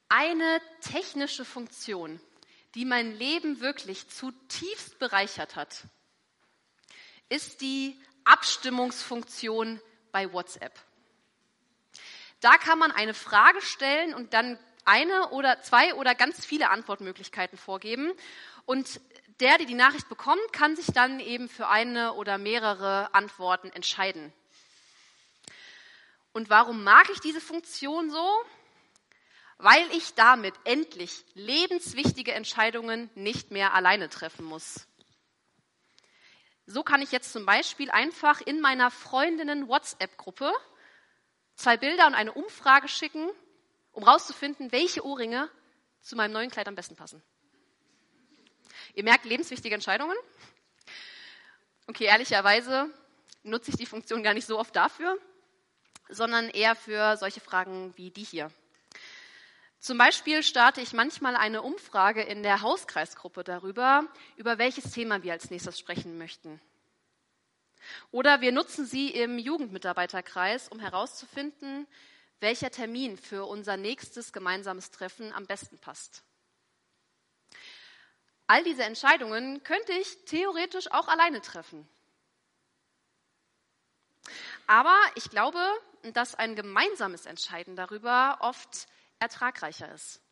Eine technische Funktion, die mein Leben wirklich zutiefst bereichert hat, ist die Abstimmungsfunktion bei WhatsApp. Da kann man eine Frage stellen und dann eine oder zwei oder ganz viele Antwortmöglichkeiten vorgeben. Und der, die Nachricht bekommt, kann sich dann eben für eine oder mehrere Antworten entscheiden. Und warum mag ich diese Funktion so? Weil ich damit endlich lebenswichtige Entscheidungen nicht mehr alleine treffen muss. So kann ich jetzt zum Beispiel einfach in meiner Freundinnen-WhatsApp-Gruppe 2 Bilder und eine Umfrage schicken, um herauszufinden, welche Ohrringe zu meinem neuen Kleid am besten passen. Ihr merkt, lebenswichtige Entscheidungen. Okay, ehrlicherweise nutze ich die Funktion gar nicht so oft dafür, sondern eher für solche Fragen wie die hier. Zum Beispiel starte ich manchmal eine Umfrage in der Hauskreisgruppe darüber, über welches Thema wir als nächstes sprechen möchten. Oder wir nutzen sie im Jugendmitarbeiterkreis, um herauszufinden, welcher Termin für unser nächstes gemeinsames Treffen am besten passt. All diese Entscheidungen könnte ich theoretisch auch alleine treffen. Aber ich glaube, dass ein gemeinsames Entscheiden darüber oft ertragreicher ist.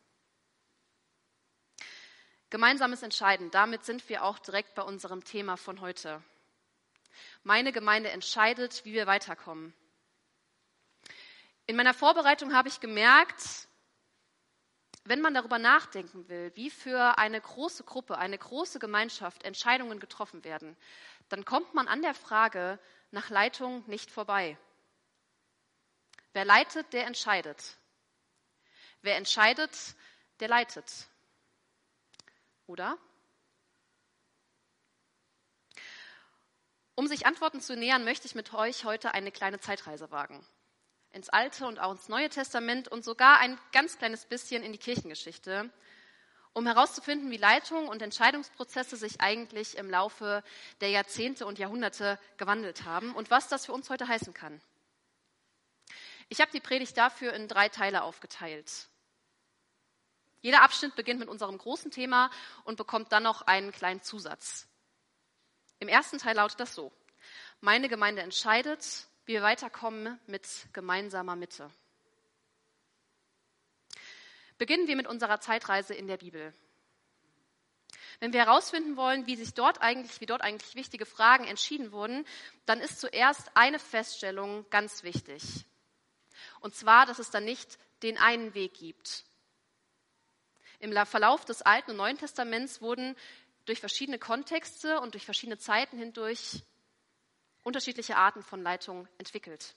Gemeinsames Entscheiden, damit sind wir auch direkt bei unserem Thema von heute. Meine Gemeinde entscheidet, wie wir weiterkommen. In meiner Vorbereitung habe ich gemerkt, wenn man darüber nachdenken will, wie für eine große Gruppe, eine große Gemeinschaft Entscheidungen getroffen werden, dann kommt man an der Frage nach Leitung nicht vorbei. Wer leitet, der entscheidet. Wer entscheidet, der leitet. Oder? Um sich Antworten zu nähern, möchte ich mit euch heute eine kleine Zeitreise wagen. Ins Alte und auch ins Neue Testament und sogar ein ganz kleines bisschen in die Kirchengeschichte, um herauszufinden, wie Leitung und Entscheidungsprozesse sich eigentlich im Laufe der Jahrzehnte und Jahrhunderte gewandelt haben und was das für uns heute heißen kann. Ich habe die Predigt dafür in 3 Teile aufgeteilt. Jeder Abschnitt beginnt mit unserem großen Thema und bekommt dann noch einen kleinen Zusatz. Im ersten Teil lautet das so: Meine Gemeinde entscheidet, wie wir weiterkommen mit gemeinsamer Mitte. Beginnen wir mit unserer Zeitreise in der Bibel. Wenn wir herausfinden wollen, wie dort eigentlich wichtige Fragen entschieden wurden, dann ist zuerst eine Feststellung ganz wichtig. Und zwar, dass es dann nicht den einen Weg gibt. Im Verlauf des Alten und Neuen Testaments wurden durch verschiedene Kontexte und durch verschiedene Zeiten hindurch unterschiedliche Arten von Leitung entwickelt.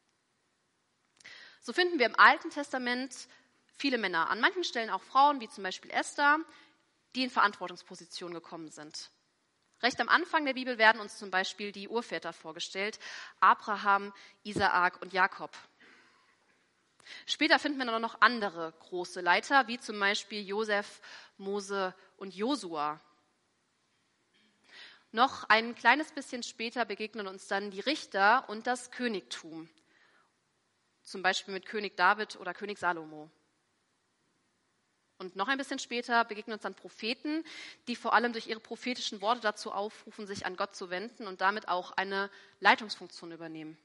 So finden wir im Alten Testament viele Männer, an manchen Stellen auch Frauen, wie zum Beispiel Esther, die in Verantwortungspositionen gekommen sind. Recht am Anfang der Bibel werden uns zum Beispiel die Urväter vorgestellt: Abraham, Isaak und Jakob. Später finden wir dann noch andere große Leiter, wie zum Beispiel Josef, Mose und Josua. Noch ein kleines bisschen später begegnen uns dann die Richter und das Königtum, zum Beispiel mit König David oder König Salomo. Und noch ein bisschen später begegnen uns dann Propheten, die vor allem durch ihre prophetischen Worte dazu aufrufen, sich an Gott zu wenden und damit auch eine Leitungsfunktion übernehmen.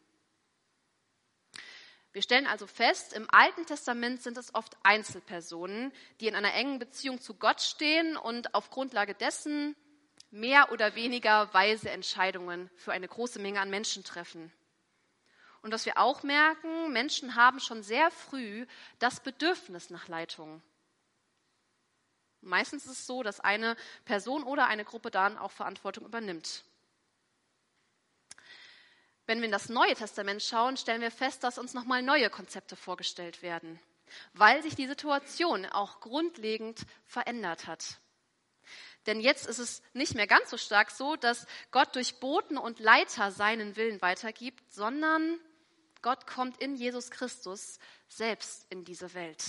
Wir stellen also fest, im Alten Testament sind es oft Einzelpersonen, die in einer engen Beziehung zu Gott stehen und auf Grundlage dessen mehr oder weniger weise Entscheidungen für eine große Menge an Menschen treffen. Und was wir auch merken, Menschen haben schon sehr früh das Bedürfnis nach Leitung. Meistens ist es so, dass eine Person oder eine Gruppe dann auch Verantwortung übernimmt. Wenn wir in das Neue Testament schauen, stellen wir fest, dass uns nochmal neue Konzepte vorgestellt werden, weil sich die Situation auch grundlegend verändert hat. Denn jetzt ist es nicht mehr ganz so stark so, dass Gott durch Boten und Leiter seinen Willen weitergibt, sondern Gott kommt in Jesus Christus selbst in diese Welt.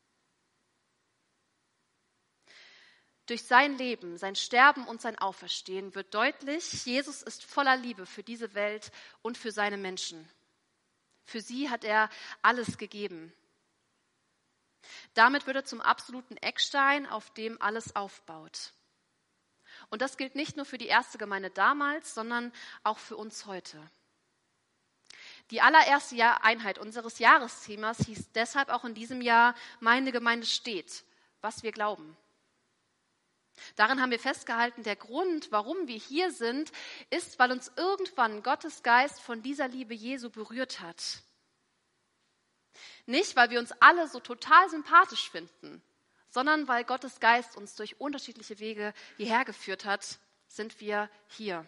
Durch sein Leben, sein Sterben und sein Auferstehen wird deutlich, Jesus ist voller Liebe für diese Welt und für seine Menschen. Für sie hat er alles gegeben. Damit wird er zum absoluten Eckstein, auf dem alles aufbaut. Und das gilt nicht nur für die erste Gemeinde damals, sondern auch für uns heute. Die allererste Einheit unseres Jahresthemas hieß deshalb auch in diesem Jahr Meine Gemeinde steht, was wir glauben. Darin haben wir festgehalten, der Grund, warum wir hier sind, ist, weil uns irgendwann Gottes Geist von dieser Liebe Jesu berührt hat. Nicht, weil wir uns alle so total sympathisch finden, sondern weil Gottes Geist uns durch unterschiedliche Wege hierher geführt hat, sind wir hier.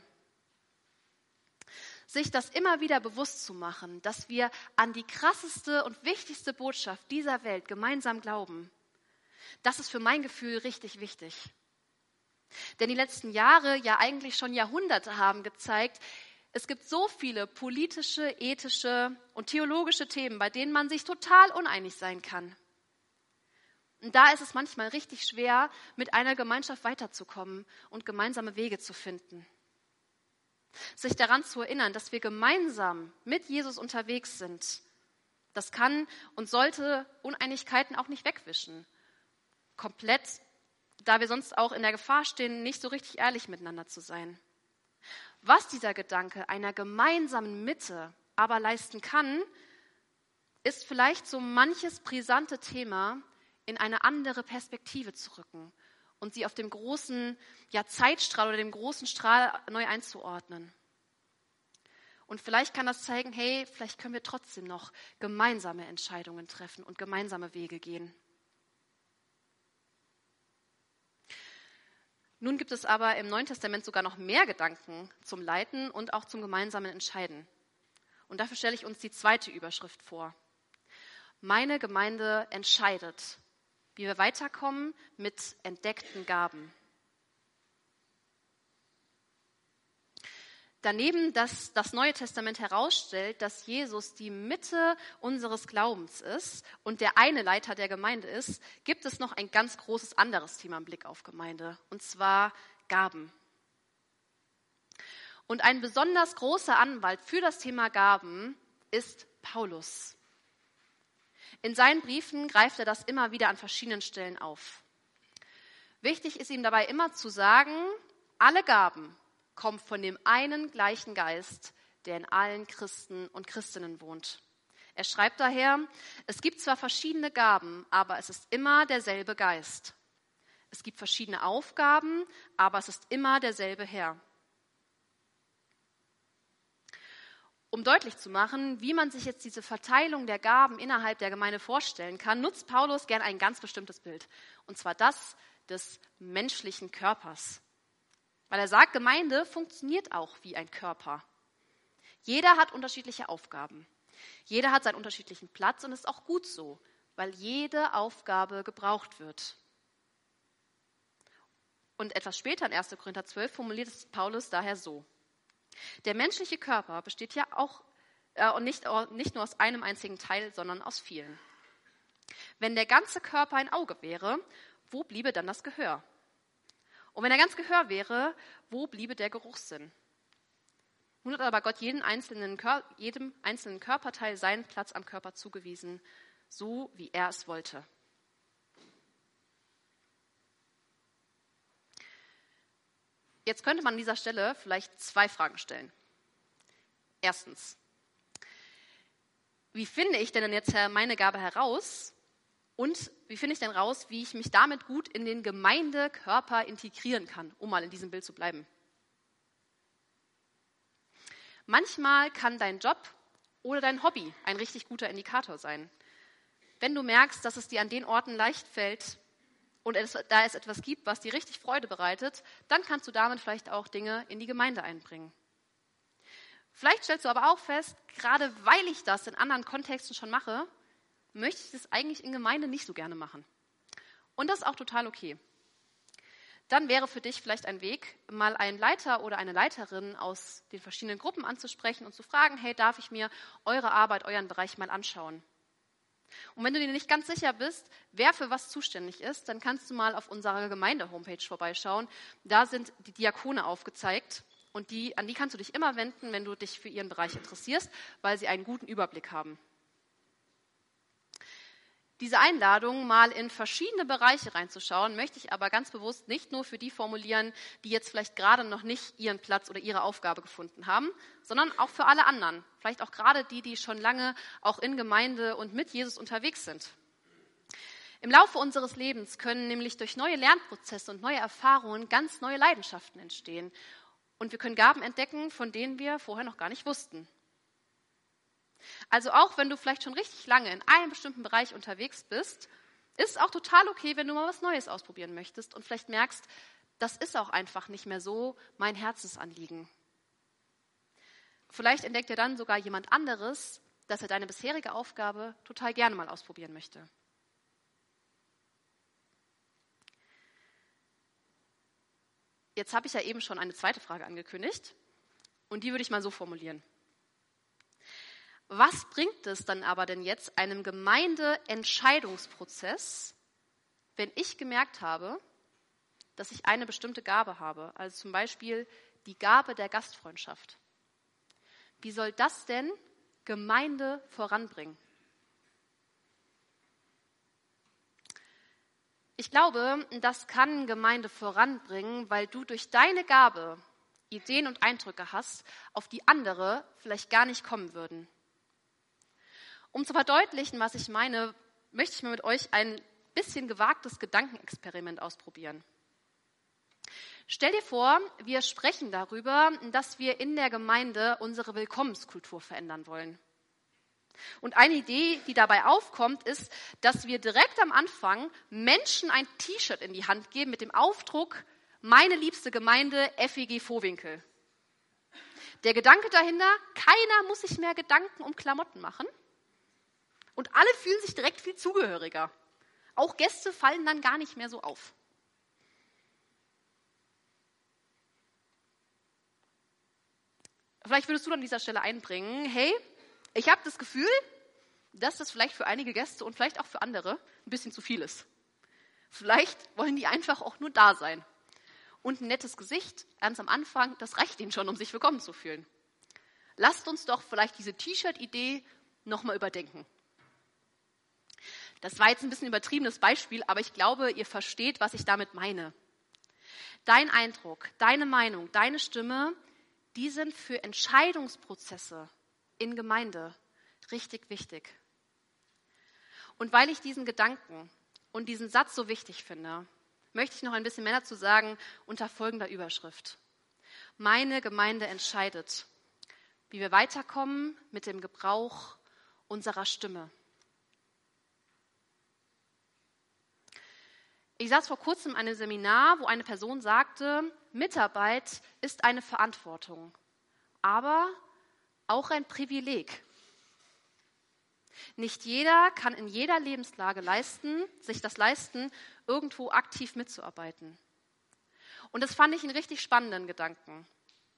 Sich das immer wieder bewusst zu machen, dass wir an die krasseste und wichtigste Botschaft dieser Welt gemeinsam glauben, das ist für mein Gefühl richtig wichtig. Denn die letzten Jahre, ja eigentlich schon Jahrhunderte haben gezeigt, es gibt so viele politische, ethische und theologische Themen, bei denen man sich total uneinig sein kann. Und da ist es manchmal richtig schwer, mit einer Gemeinschaft weiterzukommen und gemeinsame Wege zu finden. Sich daran zu erinnern, dass wir gemeinsam mit Jesus unterwegs sind, das kann und sollte Uneinigkeiten auch nicht wegwischen. Komplett, da wir sonst auch in der Gefahr stehen, nicht so richtig ehrlich miteinander zu sein. Was dieser Gedanke einer gemeinsamen Mitte aber leisten kann, ist vielleicht so manches brisante Thema in eine andere Perspektive zu rücken und sie auf dem großen Zeitstrahl oder dem großen Strahl neu einzuordnen. Und vielleicht kann das zeigen, hey, vielleicht können wir trotzdem noch gemeinsame Entscheidungen treffen und gemeinsame Wege gehen. Nun gibt es aber im Neuen Testament sogar noch mehr Gedanken zum Leiten und auch zum gemeinsamen Entscheiden. Und dafür stelle ich uns die zweite Überschrift vor. Meine Gemeinde entscheidet, wie wir weiterkommen mit entdeckten Gaben. Daneben, dass das Neue Testament herausstellt, dass Jesus die Mitte unseres Glaubens ist und der eine Leiter der Gemeinde ist, gibt es noch ein ganz großes anderes Thema im Blick auf Gemeinde, und zwar Gaben. Und ein besonders großer Anwalt für das Thema Gaben ist Paulus. In seinen Briefen greift er das immer wieder an verschiedenen Stellen auf. Wichtig ist ihm dabei immer zu sagen, alle Gaben kommen von dem einen gleichen Geist, der in allen Christen und Christinnen wohnt. Er schreibt daher, es gibt zwar verschiedene Gaben, aber es ist immer derselbe Geist. Es gibt verschiedene Aufgaben, aber es ist immer derselbe Herr. Um deutlich zu machen, wie man sich jetzt diese Verteilung der Gaben innerhalb der Gemeinde vorstellen kann, nutzt Paulus gern ein ganz bestimmtes Bild, und zwar das des menschlichen Körpers. Weil er sagt, Gemeinde funktioniert auch wie ein Körper. Jeder hat unterschiedliche Aufgaben. Jeder hat seinen unterschiedlichen Platz und ist auch gut so, weil jede Aufgabe gebraucht wird. Und etwas später in 1. Korinther 12 formuliert es Paulus daher so. Der menschliche Körper besteht ja auch nicht nur aus einem einzigen Teil, sondern aus vielen. Wenn der ganze Körper ein Auge wäre, wo bliebe dann das Gehör? Und wenn er ganz Gehör wäre, wo bliebe der Geruchssinn? Nun hat aber Gott jedem einzelnen Körperteil seinen Platz am Körper zugewiesen, so wie er es wollte. Jetzt könnte man an dieser Stelle vielleicht 2 Fragen stellen. Erstens, wie finde ich denn jetzt meine Gabe heraus? Und wie finde ich denn raus, wie ich mich damit gut in den Gemeindekörper integrieren kann, um mal in diesem Bild zu bleiben? Manchmal kann dein Job oder dein Hobby ein richtig guter Indikator sein. Wenn du merkst, dass es dir an den Orten leicht fällt und da es etwas gibt, was dir richtig Freude bereitet, dann kannst du damit vielleicht auch Dinge in die Gemeinde einbringen. Vielleicht stellst du aber auch fest, gerade weil ich das in anderen Kontexten schon mache, möchte ich das eigentlich in Gemeinde nicht so gerne machen. Und das ist auch total okay. Dann wäre für dich vielleicht ein Weg, mal einen Leiter oder eine Leiterin aus den verschiedenen Gruppen anzusprechen und zu fragen, hey, darf ich mir eure Arbeit, euren Bereich mal anschauen? Und wenn du dir nicht ganz sicher bist, wer für was zuständig ist, dann kannst du mal auf unserer Gemeinde-Homepage vorbeischauen. Da sind die Diakone aufgezeigt und an die kannst du dich immer wenden, wenn du dich für ihren Bereich interessierst, weil sie einen guten Überblick haben. Diese Einladung, mal in verschiedene Bereiche reinzuschauen, möchte ich aber ganz bewusst nicht nur für die formulieren, die jetzt vielleicht gerade noch nicht ihren Platz oder ihre Aufgabe gefunden haben, sondern auch für alle anderen. Vielleicht auch gerade die, die schon lange auch in Gemeinde und mit Jesus unterwegs sind. Im Laufe unseres Lebens können nämlich durch neue Lernprozesse und neue Erfahrungen ganz neue Leidenschaften entstehen. Und wir können Gaben entdecken, von denen wir vorher noch gar nicht wussten. Also auch wenn du vielleicht schon richtig lange in einem bestimmten Bereich unterwegs bist, ist auch total okay, wenn du mal was Neues ausprobieren möchtest und vielleicht merkst, das ist auch einfach nicht mehr so mein Herzensanliegen. Vielleicht entdeckt dir dann sogar jemand anderes, dass er deine bisherige Aufgabe total gerne mal ausprobieren möchte. Jetzt habe ich ja eben schon eine zweite Frage angekündigt und die würde ich mal so formulieren. Was bringt es dann aber denn jetzt einem Gemeindeentscheidungsprozess, wenn ich gemerkt habe, dass ich eine bestimmte Gabe habe, also zum Beispiel die Gabe der Gastfreundschaft? Wie soll das denn Gemeinde voranbringen? Ich glaube, das kann Gemeinde voranbringen, weil du durch deine Gabe Ideen und Eindrücke hast, auf die andere vielleicht gar nicht kommen würden. Um zu verdeutlichen, was ich meine, möchte ich mal mit euch ein bisschen gewagtes Gedankenexperiment ausprobieren. Stell dir vor, wir sprechen darüber, dass wir in der Gemeinde unsere Willkommenskultur verändern wollen. Und eine Idee, die dabei aufkommt, ist, dass wir direkt am Anfang Menschen ein T-Shirt in die Hand geben mit dem Aufdruck Meine liebste Gemeinde FEG Vohwinkel. Der Gedanke dahinter, keiner muss sich mehr Gedanken um Klamotten machen. Und alle fühlen sich direkt viel zugehöriger. Auch Gäste fallen dann gar nicht mehr so auf. Vielleicht würdest du an dieser Stelle einbringen, hey, ich habe das Gefühl, dass das vielleicht für einige Gäste und vielleicht auch für andere ein bisschen zu viel ist. Vielleicht wollen die einfach auch nur da sein. Und ein nettes Gesicht, ganz am Anfang, das reicht ihnen schon, um sich willkommen zu fühlen. Lasst uns doch vielleicht diese T-Shirt-Idee nochmal überdenken. Das war jetzt ein bisschen ein übertriebenes Beispiel, aber ich glaube, ihr versteht, was ich damit meine. Dein Eindruck, deine Meinung, deine Stimme, die sind für Entscheidungsprozesse in Gemeinde richtig wichtig. Und weil ich diesen Gedanken und diesen Satz so wichtig finde, möchte ich noch ein bisschen mehr dazu sagen unter folgender Überschrift. Meine Gemeinde entscheidet, wie wir weiterkommen mit dem Gebrauch unserer Stimme. Ich saß vor kurzem in einem Seminar, wo eine Person sagte, Mitarbeit ist eine Verantwortung, aber auch ein Privileg. Nicht jeder kann in jeder Lebenslage sich das leisten, irgendwo aktiv mitzuarbeiten. Und das fand ich einen richtig spannenden Gedanken.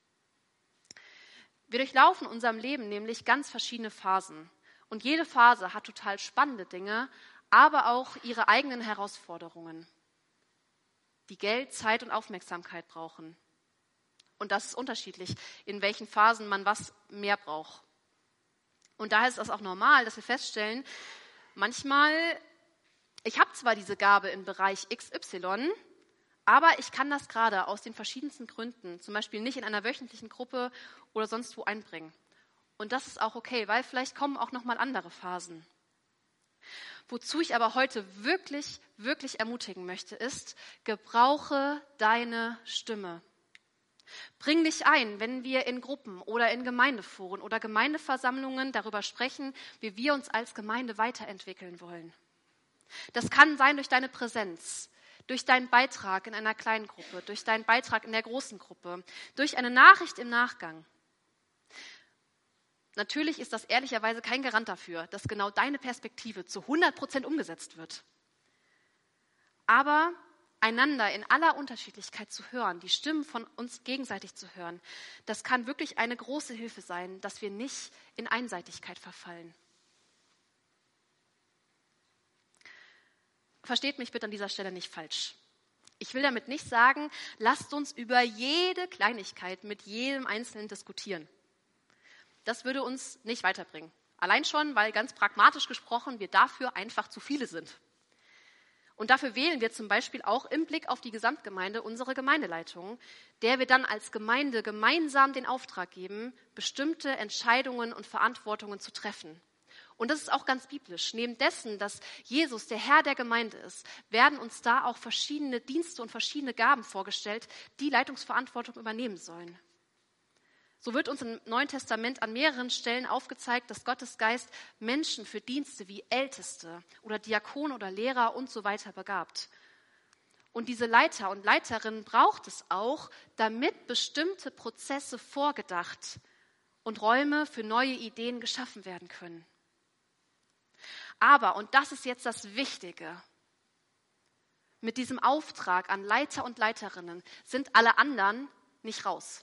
Wir durchlaufen in unserem Leben nämlich ganz verschiedene Phasen. Und jede Phase hat total spannende Dinge, aber auch ihre eigenen Herausforderungen, die Geld, Zeit und Aufmerksamkeit brauchen. Und das ist unterschiedlich, in welchen Phasen man was mehr braucht. Und daher ist es auch normal, dass wir feststellen, manchmal, ich habe zwar diese Gabe im Bereich XY, aber ich kann das gerade aus den verschiedensten Gründen, zum Beispiel nicht in einer wöchentlichen Gruppe oder sonst wo einbringen. Und das ist auch okay, weil vielleicht kommen auch nochmal andere Phasen. Wozu ich aber heute wirklich, wirklich ermutigen möchte, ist, gebrauche deine Stimme. Bring dich ein, wenn wir in Gruppen oder in Gemeindeforen oder Gemeindeversammlungen darüber sprechen, wie wir uns als Gemeinde weiterentwickeln wollen. Das kann sein durch deine Präsenz, durch deinen Beitrag in einer kleinen Gruppe, durch deinen Beitrag in der großen Gruppe, durch eine Nachricht im Nachgang. Natürlich ist das ehrlicherweise kein Garant dafür, dass genau deine Perspektive zu 100% umgesetzt wird. Aber einander in aller Unterschiedlichkeit zu hören, die Stimmen von uns gegenseitig zu hören, das kann wirklich eine große Hilfe sein, dass wir nicht in Einseitigkeit verfallen. Versteht mich bitte an dieser Stelle nicht falsch. Ich will damit nicht sagen, lasst uns über jede Kleinigkeit mit jedem Einzelnen diskutieren. Das würde uns nicht weiterbringen. Allein schon, weil ganz pragmatisch gesprochen wir dafür einfach zu viele sind. Und dafür wählen wir zum Beispiel auch im Blick auf die Gesamtgemeinde unsere Gemeindeleitung, der wir dann als Gemeinde gemeinsam den Auftrag geben, bestimmte Entscheidungen und Verantwortungen zu treffen. Und das ist auch ganz biblisch. Neben dessen, dass Jesus der Herr der Gemeinde ist, werden uns da auch verschiedene Dienste und verschiedene Gaben vorgestellt, die Leitungsverantwortung übernehmen sollen. So wird uns im Neuen Testament an mehreren Stellen aufgezeigt, dass Gottes Geist Menschen für Dienste wie Älteste oder Diakone oder Lehrer und so weiter begabt. Und diese Leiter und Leiterinnen braucht es auch, damit bestimmte Prozesse vorgedacht und Räume für neue Ideen geschaffen werden können. Aber, und das ist jetzt das Wichtige, mit diesem Auftrag an Leiter und Leiterinnen sind alle anderen nicht raus.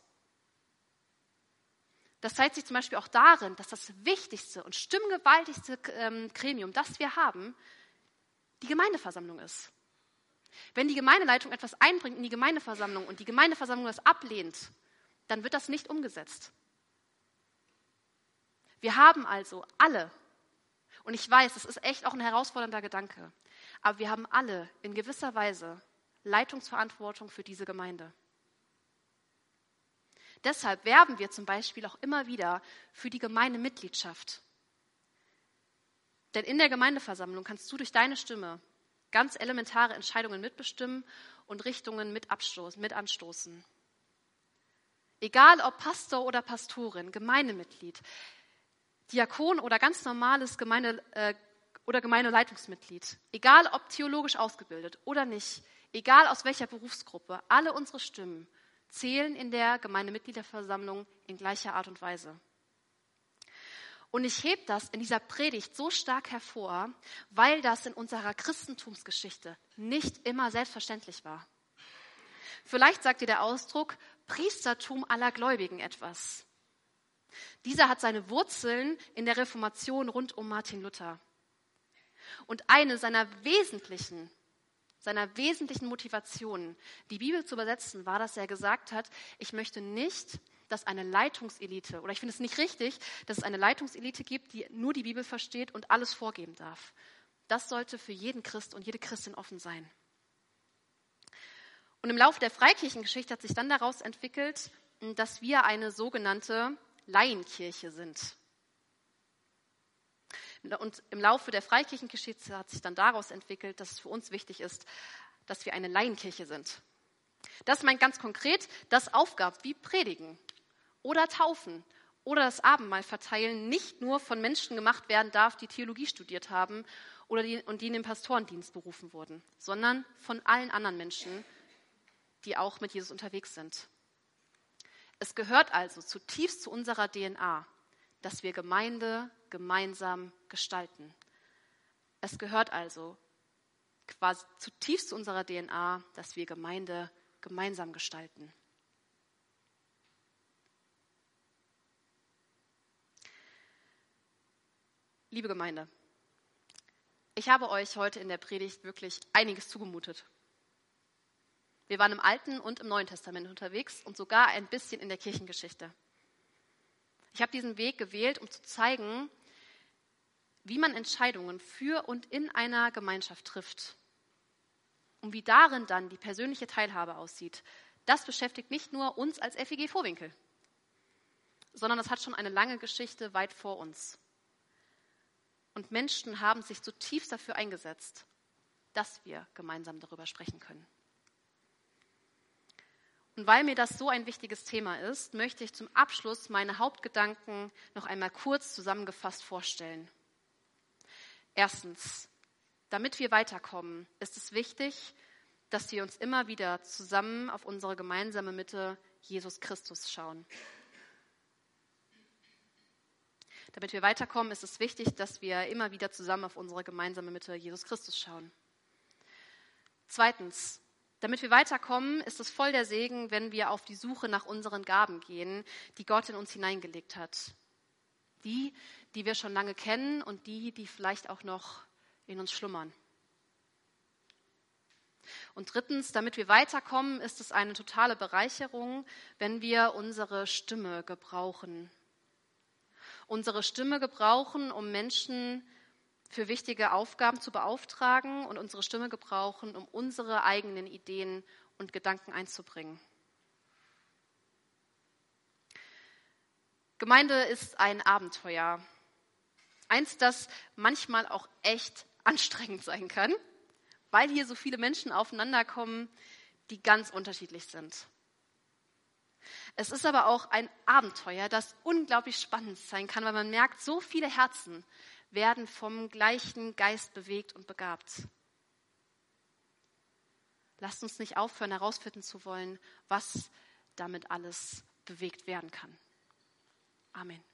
Das zeigt sich zum Beispiel auch darin, dass das wichtigste und stimmgewaltigste Gremium, das wir haben, die Gemeindeversammlung ist. Wenn die Gemeindeleitung etwas einbringt in die Gemeindeversammlung und die Gemeindeversammlung das ablehnt, dann wird das nicht umgesetzt. Wir haben also alle, und ich weiß, das ist echt auch ein herausfordernder Gedanke, aber wir haben alle in gewisser Weise Leitungsverantwortung für diese Gemeinde. Deshalb werben wir zum Beispiel auch immer wieder für die Gemeindemitgliedschaft. Denn in der Gemeindeversammlung kannst du durch deine Stimme ganz elementare Entscheidungen mitbestimmen und Richtungen mit anstoßen. Egal ob Pastor oder Pastorin, Gemeindemitglied, Diakon oder ganz normales Gemeindeleitungsmitglied, egal ob theologisch ausgebildet oder nicht, egal aus welcher Berufsgruppe, alle unsere Stimmen zählen in der Gemeindemitgliederversammlung in gleicher Art und Weise. Und ich hebe das in dieser Predigt so stark hervor, weil das in unserer Christentumsgeschichte nicht immer selbstverständlich war. Vielleicht sagt dir der Ausdruck Priestertum aller Gläubigen etwas. Dieser hat seine Wurzeln in der Reformation rund um Martin Luther. Und eine seiner wesentlichen Motivationen, die Bibel zu übersetzen, war, dass er gesagt hat, ich möchte nicht, dass eine Leitungselite, oder ich finde es nicht richtig, dass es eine Leitungselite gibt, die nur die Bibel versteht und alles vorgeben darf. Das sollte für jeden Christ und jede Christin offen sein. Und im Laufe der Freikirchengeschichte hat sich dann daraus entwickelt, dass wir eine sogenannte Laienkirche sind. Und im Laufe der Freikirchengeschichte hat sich dann daraus entwickelt, dass es für uns wichtig ist, dass wir eine Laienkirche sind. Das meint ganz konkret, dass Aufgaben wie Predigen oder Taufen oder das Abendmahl verteilen nicht nur von Menschen gemacht werden darf, die Theologie studiert haben oder die in den Pastorendienst berufen wurden, sondern von allen anderen Menschen, die auch mit Jesus unterwegs sind. Es gehört also zutiefst zu unserer DNA, dass wir Gemeinde gemeinsam gestalten. Es gehört also quasi zutiefst zu unserer DNA, dass wir Gemeinde gemeinsam gestalten. Liebe Gemeinde, ich habe euch heute in der Predigt wirklich einiges zugemutet. Wir waren im Alten und im Neuen Testament unterwegs und sogar ein bisschen in der Kirchengeschichte. Ich habe diesen Weg gewählt, um zu zeigen, wie man Entscheidungen für und in einer Gemeinschaft trifft und wie darin dann die persönliche Teilhabe aussieht. Das beschäftigt nicht nur uns als FEG Vohwinkel, sondern das hat schon eine lange Geschichte weit vor uns. Und Menschen haben sich zutiefst dafür eingesetzt, dass wir gemeinsam darüber sprechen können. Und weil mir das so ein wichtiges Thema ist, möchte ich zum Abschluss meine Hauptgedanken noch einmal kurz zusammengefasst vorstellen. Erstens, damit wir weiterkommen, ist es wichtig, dass wir uns immer wieder zusammen auf unsere gemeinsame Mitte Jesus Christus schauen. Damit wir weiterkommen, ist es wichtig, dass wir immer wieder zusammen auf unsere gemeinsame Mitte Jesus Christus schauen. Zweitens, damit wir weiterkommen, ist es voll der Segen, wenn wir auf die Suche nach unseren Gaben gehen, die Gott in uns hineingelegt hat. Die wir schon lange kennen und die vielleicht auch noch in uns schlummern. Und drittens, damit wir weiterkommen, ist es eine totale Bereicherung, wenn wir unsere Stimme gebrauchen. unsere Stimme gebrauchen, um Menschen für wichtige Aufgaben zu beauftragen und unsere Stimme gebrauchen, um unsere eigenen Ideen und Gedanken einzubringen. Gemeinde ist ein Abenteuer. Eins, das manchmal auch echt anstrengend sein kann, weil hier so viele Menschen aufeinanderkommen, die ganz unterschiedlich sind. Es ist aber auch ein Abenteuer, das unglaublich spannend sein kann, weil man merkt, so viele Herzen werden vom gleichen Geist bewegt und begabt. Lasst uns nicht aufhören, herausfinden zu wollen, was damit alles bewegt werden kann. Amen.